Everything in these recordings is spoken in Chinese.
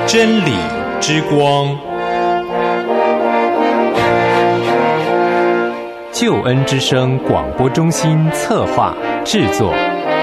真理之光，救恩之声广播中心策划制作。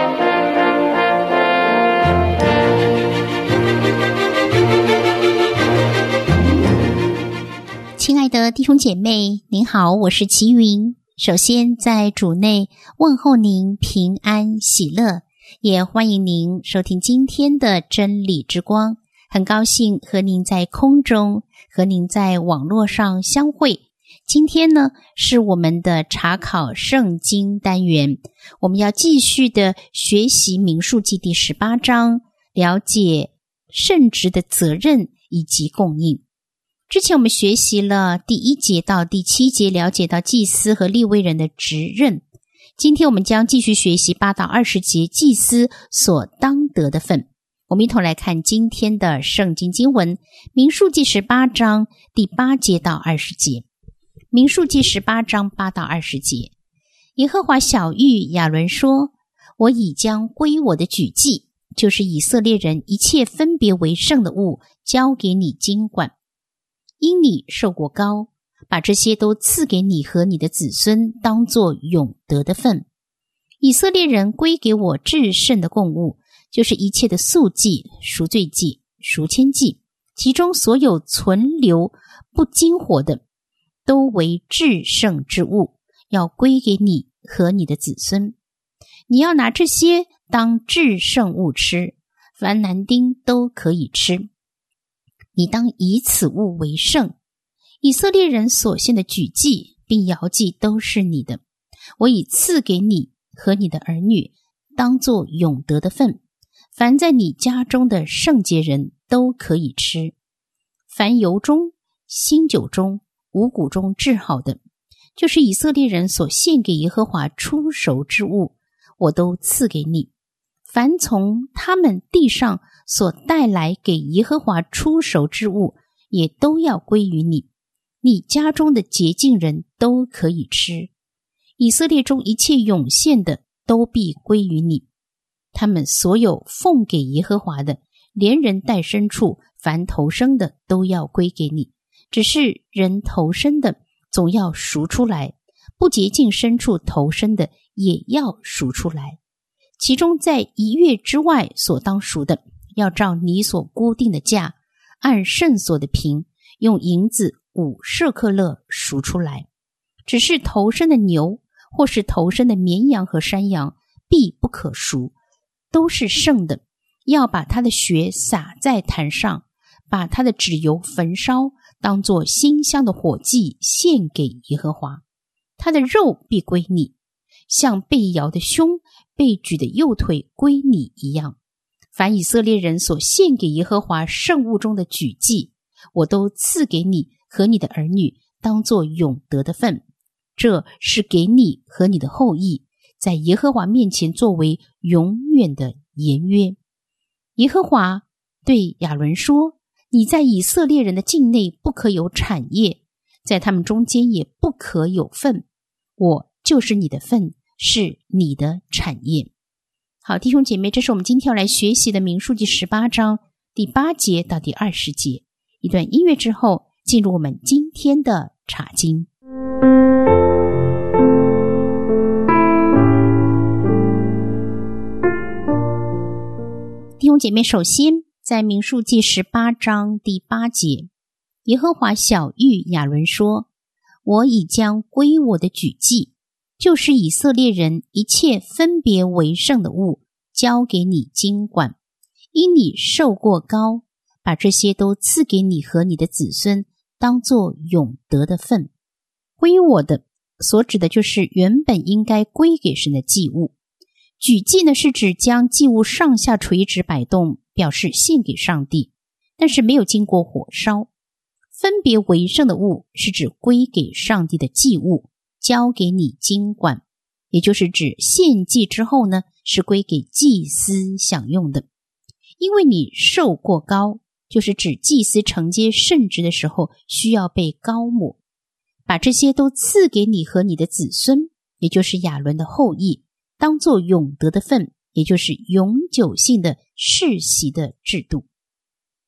亲爱的弟兄姐妹，您好，我是齐云。首先在主内问候您平安喜乐，也欢迎您收听今天的真理之光。很高兴和您在空中，和您在网络上相会。今天呢，是我们的查考圣经单元，我们要继续的学习民数记第18章，了解圣职的责任以及供应。之前我们学习了第1节到第7节，了解到祭司和利未人的职任。今天我们将继续学习8到20节祭司所当得的份。我们一同来看今天的圣经经文，民数记18章第8节到20节。民数记18章8到20节，耶和华晓谕亚伦说：我已将归我的举祭，就是以色列人一切分别为圣的物，交给你经管。因你受过膏，把这些都赐给你和你的子孙，当作永得的份。以色列人归给我至圣的供物，就是一切的素祭、赎罪祭、赎愆祭，其中所有存留不经火的，都为至圣之物，要归给你和你的子孙。你要拿这些当至圣物吃，凡男丁都可以吃。你当以此物为圣。以色列人所献的举祭并摇祭都是你的，我已赐给你和你的儿女，当作永得的份。凡在你家中的圣洁人都可以吃。凡油中、新酒中、五谷中制好的，就是以色列人所献给耶和华出熟之物，我都赐给你。凡从他们地上所带来给耶和华出熟之物，也都要归于你。你家中的洁净人都可以吃。以色列中一切涌现的，都必归于你。他们所有奉给耶和华的，连人带牲畜，凡头生的，都要归给你。只是人头生的，总要赎出来；不洁净牲畜头生的，也要赎出来。其中在1月之外所当赎的，要照你所估定的价，按圣所的平，用银子5舍客勒赎出来。只是头生的牛，或是头生的绵羊和山羊，必不可赎，都是圣的。要把它的血洒在坛上，把它的脂油焚烧，当作馨香的火祭献给耶和华。它的肉必归你，像被摇的胸、被举的右腿归你一样。凡以色列人所献给耶和华圣物中的举祭，我都赐给你和你的儿女，当作永得的份。这是给你和你的后裔，在耶和华面前作为永远的言约。耶和华对亚伦说：你在以色列人的境内不可有产业，在他们中间也不可有份。我就是你的份，是你的产业。好，弟兄姐妹，这是我们今天要来学习的民数记18章第8节到第20节。一段音乐之后，进入我们今天的查经。弟兄姐妹，首先在民数记18章第8节，耶和华晓谕亚伦说：我已将归我的举祭，就是以色列人一切分别为圣的物，交给你经管。因你受过膏，把这些都赐给你和你的子孙，当作永得的份。归我的所指的就是原本应该归给神的祭物。举祭呢，是指将祭物上下垂直摆动，表示献给上帝，但是没有经过火烧。分别为圣的物是指归给上帝的祭物，交给你经管，也就是指献祭之后呢，是归给祭司享用的。因为你受过膏，就是指祭司承接圣职的时候需要被膏抹。把这些都赐给你和你的子孙，也就是亚伦的后裔，当作永得的份，也就是永久性的世袭的制度。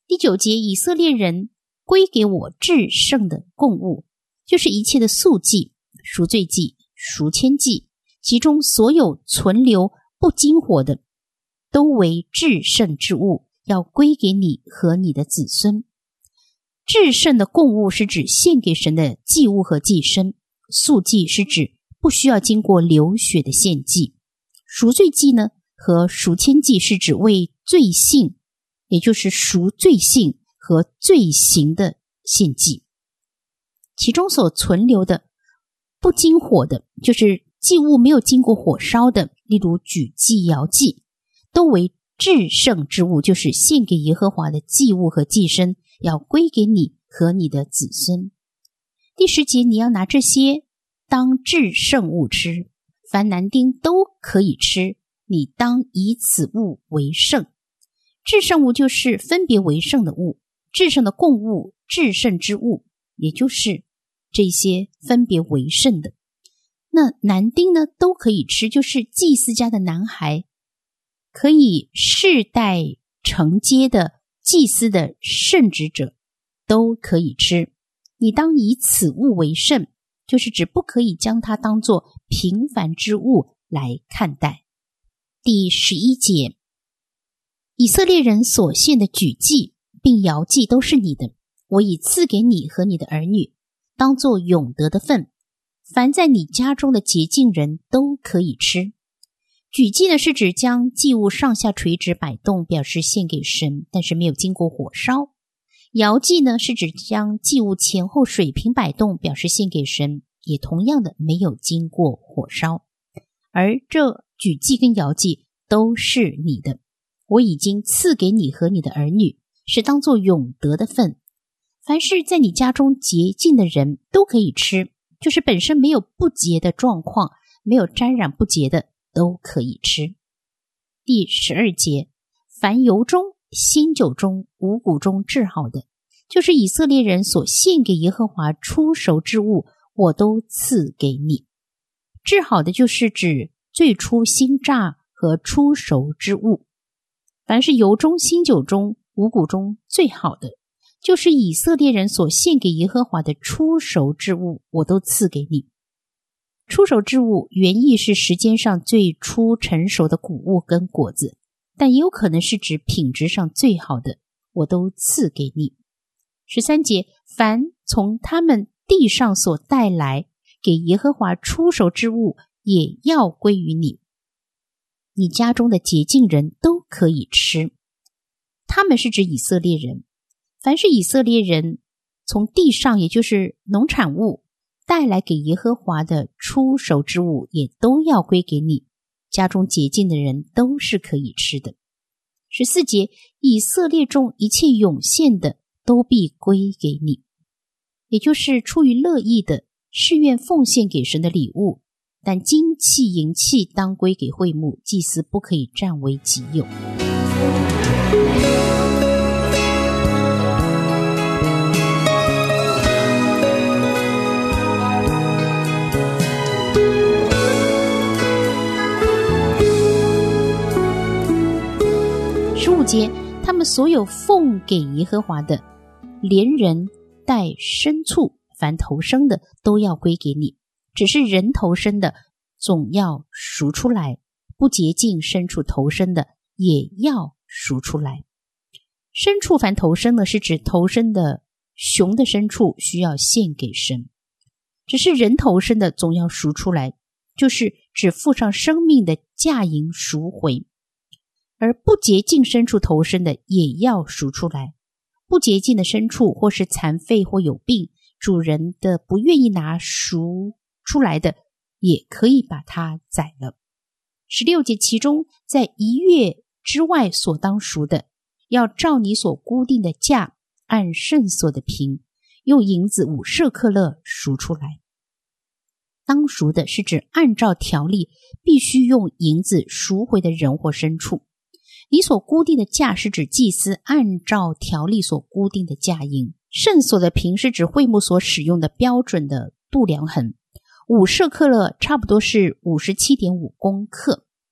第9节，以色列人归给我至圣的供物，就是一切的素祭、赎罪祭、赎愆祭，其中所有存留不经火的，都为至圣之物，要归给你和你的子孙。至圣的供物是指献给神的祭物和祭牲，素祭是指不需要经过流血的献祭，赎罪祭呢和赎愆祭是指为罪性，也就是赎罪性和罪行的献祭。其中所存留的不经火的，就是祭物没有经过火烧的，例如举祭、摇祭，都为至圣之物，就是献给耶和华的祭物和祭牲，要归给你和你的子孙。第10节，你要拿这些当至圣物吃，凡男丁都可以吃，你当以此物为圣。至圣物就是分别为圣的物，至圣的供物，至圣之物，也就是这些分别为圣的。那男丁呢都可以吃，就是祭司家的男孩，可以世代承接的祭司的圣职者都可以吃。你当以此物为圣，就是指不可以将它当作平凡之物来看待。第11节，以色列人所献的举祭并摇祭都是你的，我已赐给你和你的儿女，当作永得的份，凡在你家中的洁净人都可以吃。举祭呢是指将祭物上下垂直摆动，表示献给神，但是没有经过火烧。摇祭呢是指将祭物前后水平摆动，表示献给神，也同样的没有经过火烧。而这举祭跟摇祭都是你的，我已经赐给你和你的儿女，是当作永得的份。凡是在你家中洁净的人都可以吃，就是本身没有不洁的状况，没有沾染不洁的都可以吃。第12节，凡油中、新酒中、五谷中制好的，就是以色列人所献给耶和华初熟之物，我都赐给你。制好的就是指最初新榨和初熟之物。凡是油中、新酒中、五谷中最好的，就是以色列人所献给耶和华的初熟之物，我都赐给你。初熟之物原意是时间上最初成熟的谷物跟果子，但也有可能是指品质上最好的，我都赐给你。13节，凡从他们地上所带来给耶和华初熟之物，也要归于你。你家中的洁净人都可以吃。他们是指以色列人，凡是以色列人从地上，也就是农产物带来给耶和华的初熟之物，也都要归给你。家中洁净的人都是可以吃的。14节，以色列中一切涌现的都必归给你，也就是出于乐意的，是愿奉献给神的礼物，但金器银器当归给会幕，祭司不可以占为己有。15节，他们所有奉给耶和华的，连人带牲畜，凡头生的都要归给你，只是人头生的总要赎出来，不洁净牲畜头生的也要赎出来。牲畜凡头生的是指头生的雄的牲畜需要献给神，只是人头生的总要赎出来，就是指付上生命的价银赎回。而不洁净牲畜头生的也要赎出来，不洁净的牲畜或是残废或有病，主人的不愿意拿赎出来的，也可以把它宰了。16节，其中在1月之外所当赎的，要照你所固定的价，按圣所的平，用银子5舍克勒赎出来。当赎的是指按照条例必须用银子赎回的人或牲畜。你所固定的价是指祭司按照条例所固定的价银。圣所的平是指会幕所使用的标准的度量衡，5舍克勒差不多是 57.5 公克。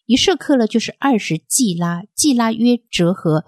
1舍克勒就是20季拉，季拉约折合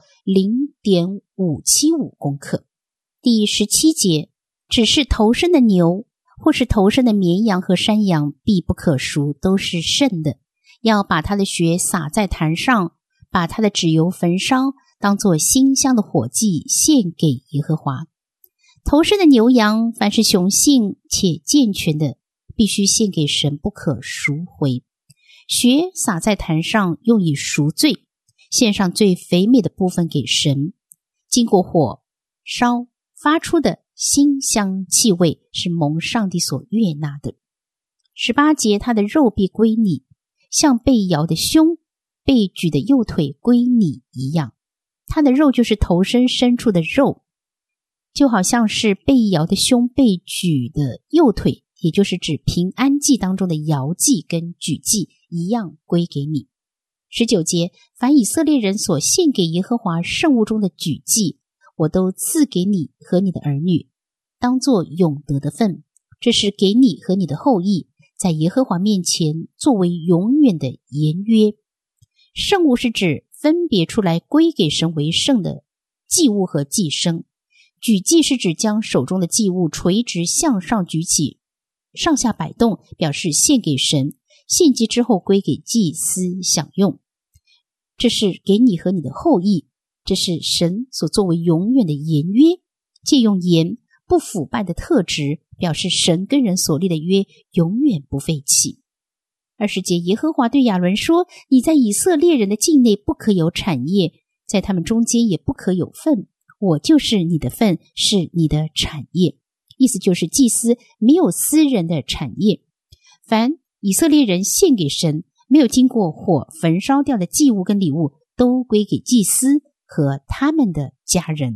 0.575 公克。第17节，只是头生的牛或是头生的绵羊和山羊必不可赎，都是圣的，要把它的血洒在坛上，把它的脂油焚烧，当作馨香的火祭献给耶和华。头生的牛羊凡是雄性且健全的，必须献给神，不可赎回。血洒在坛上，用以赎罪，献上最肥美的部分给神，经过火烧发出的馨香气味是蒙上帝所悦纳的。18节，他的肉必归你，像被摇的胸、被举的右腿归你一样。他的肉就是头生牲畜的肉，就好像是被摇的胸、被举的右腿，也就是指平安祭当中的摇祭跟举祭一样归给你。19节，凡以色列人所献给耶和华圣物中的举祭，我都赐给你和你的儿女，当作永得的份，这是给你和你的后裔，在耶和华面前作为永远的言约。圣物是指分别出来归给神为圣的祭物和祭牲，举祭是指将手中的祭物垂直向上举起，上下摆动，表示献给神，献祭之后归给祭司享用。这是给你和你的后裔，这是神所作为永远的言约，借用盐不腐败的特质，表示神跟人所立的约永远不废弃。20节，耶和华对亚伦说，你在以色列人的境内不可有产业，在他们中间也不可有份，我就是你的份，是你的产业。意思就是祭司没有私人的产业，凡以色列人献给神没有经过火焚烧掉的祭物跟礼物，都归给祭司和他们的家人。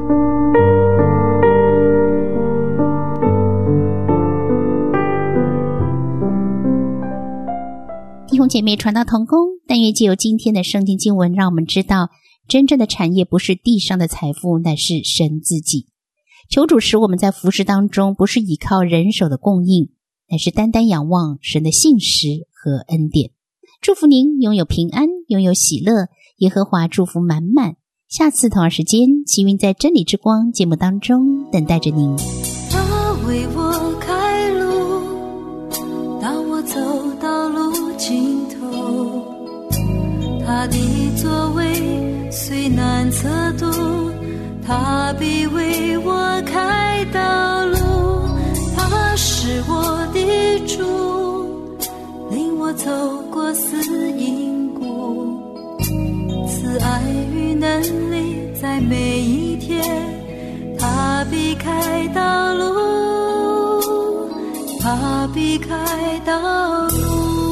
弟兄姐妹，传道同工，但愿藉由今天的圣经经文，让我们知道真正的产业不是地上的财富，乃是神自己。求主使我们在服事当中不是依靠人手的供应，乃是单单仰望神的信实和恩典。祝福您拥有平安，拥有喜乐，耶和华祝福满满。下次同样时间，齐云在真理之光节目当中等待着您。 他为我开路，当我走到路尽头，他的座位虽难测度，他必为我开道路。他是我的主，领我走过死荫谷，慈爱与能力在每一天，他必开道路，他必开道路。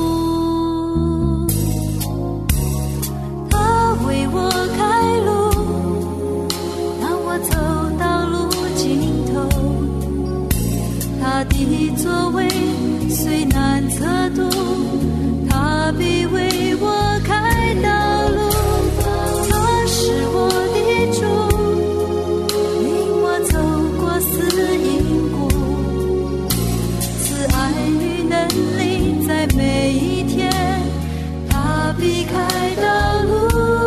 他为我开路，当我走到路尽头，他的座位虽难测度，他必为我开道路。他是我的主，领我走过死荫谷，慈爱与能力在每一天，他必开道路，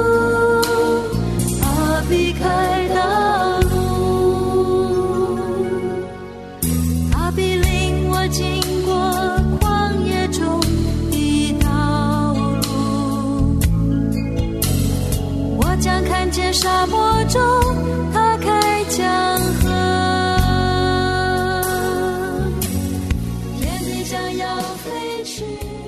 他必开道路。他必领我经过旷野中的道路，我将看见沙漠中他开江河，天地将要废去。